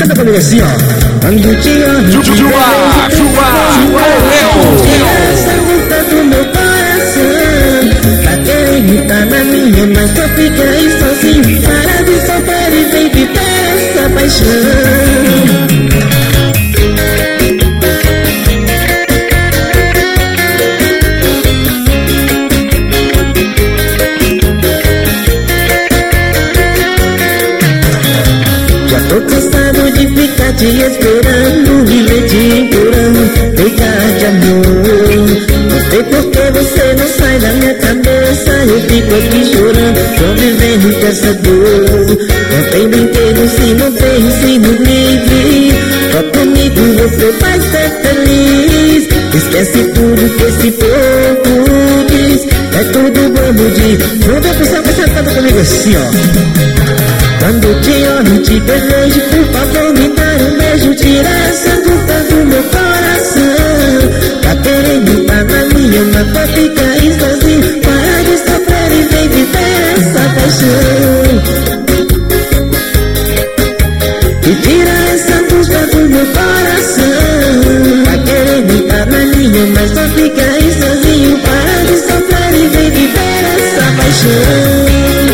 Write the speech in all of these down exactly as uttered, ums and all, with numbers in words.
Canta comigo assim, ó. Quando te olho, Chupa, chupa, essa luta do meu coração. Tá querendo tá na minha, mas só fica aí sozinho. Para de sofrer e vem viver essa paixão. Tô cansado de ficar te esperando, viver te implorando, pegar de amor. Não sei porque você não sai da minha cabeça, eu fico aqui chorando, tô vivendo com essa dor. Não tem brinquedo se não tem ensino livre, só comigo você vai ser feliz. Esquece tudo que esse povo diz, é tudo bando de... Não dá pra saber, você canta comigo assim, ó. Quando te olho, te desejo, por favor me dar um beijo. Tira essa dúvida do meu coração. Tá querendo tá na minha, mas pra ficar aí sozinho. Para de sofrer e vem viver essa paixão. E tira essa dúvida do meu coração. Tá querendo tá na minha, mas pra ficar aí sozinho. Para de sofrer e vem viver essa paixão.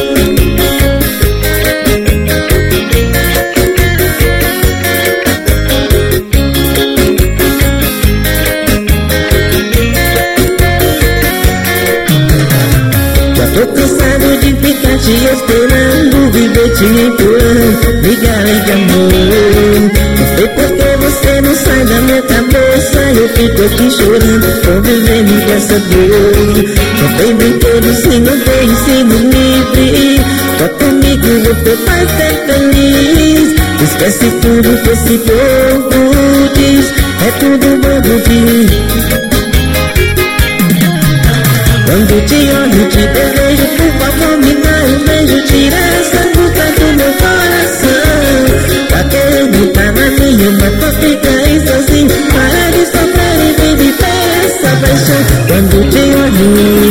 Tô cansado de ficar te esperando, viver te implorando, ligar de amor. Não sei porque você não sai da minha cabeça, eu fico aqui chorando, tô vivendo dessa dor. Não tem brinquedo se não tem ensino livre, só comigo você vai ser feliz. Esquece tudo que esse povo diz, é tudo bando de... Quando te olho, te desejo, por favor me dá um beijo. Tira essa luta do meu coração. Tá querendo tá na minha, mas só fica aí sozinho. Para de sofrer e vem viver essa paixão. Quando te olho,